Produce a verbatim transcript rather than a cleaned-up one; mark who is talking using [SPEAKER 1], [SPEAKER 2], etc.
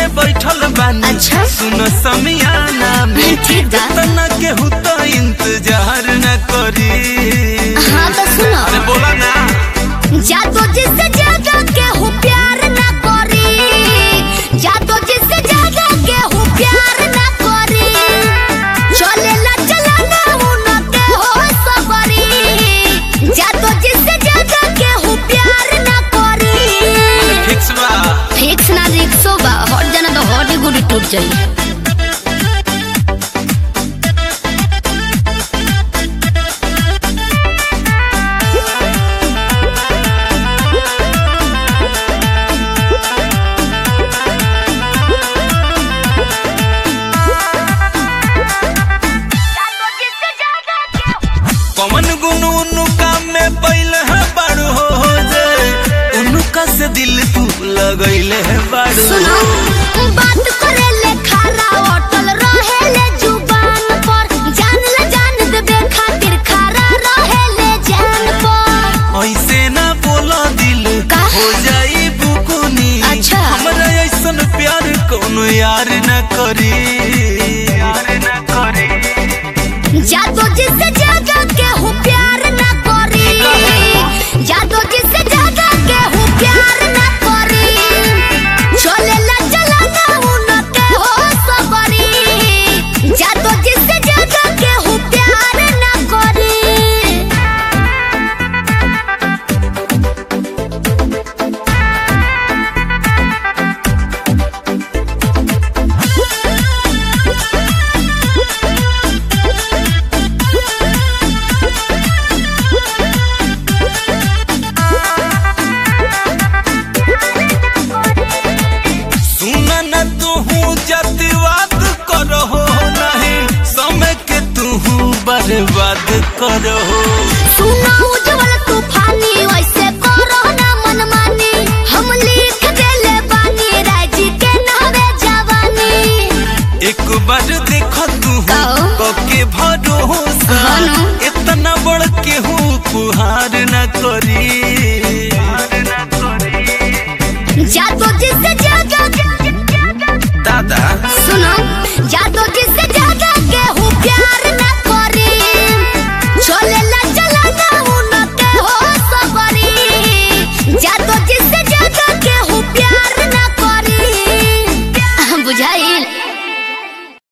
[SPEAKER 1] में बैठल बानी।
[SPEAKER 2] अच्छा
[SPEAKER 1] सुनो समियाना में तना केहू तो इंतजार न करी।
[SPEAKER 2] हाँ तो सुनो,
[SPEAKER 1] अरे बोला ना।
[SPEAKER 2] जादू जिससे ज्यादा केहू प्यार न करी, जादू जिससे ज्यादा केहू प्यार न करी। चले ला चलाना उनके हो सबरी, जादू जिससे ज्यादा केहू प्यार न करी।
[SPEAKER 1] फिक्स बा,
[SPEAKER 2] फिक्स ना रिक्सो बा, हट जाना तो हड्डी गुडी टूट जाई।
[SPEAKER 1] कमन गुनु उनुका में पहले है बाड़ू हो जाए, उनुका से दिल तू लगैले है बाड़ू।
[SPEAKER 2] सुनो बात करे ले खारा होटल रहे ले जुबान पर, जान ले जान देबे खातिर खारा रहे ले जान पर।
[SPEAKER 1] ऐसे ना बोला दिल
[SPEAKER 2] का?
[SPEAKER 1] हो जाई बुकुनी।
[SPEAKER 2] अच्छा।
[SPEAKER 1] हमरा ऐसन प्यार कोनो यार न करी, यार न करी।
[SPEAKER 2] जादू जिससे ज्यादा केहू प्यार न करी, जादू जिससे ज्यादा केहू प्यार न करी। चले ला चलाना उनके हो सबरी, जादू जिससे ज्यादा केहू प्यार न करी।
[SPEAKER 1] सुना न तू जातिवाद करहो नहीं, समय के तू बर्बाद करहो।
[SPEAKER 2] सुना उज्जवल तूफानी वैसे करो ना मनमानी, हम लिख देले बानी राजी के नावे जवानी।
[SPEAKER 1] एक बार देखो तू
[SPEAKER 2] कहो।
[SPEAKER 1] के भरोसा,
[SPEAKER 2] हाँ ना।
[SPEAKER 1] इतना बड़ केहू पुहार न करी।
[SPEAKER 2] जादू जिससे ज्यादा
[SPEAKER 1] दादा
[SPEAKER 2] सुनो, जादू जिससे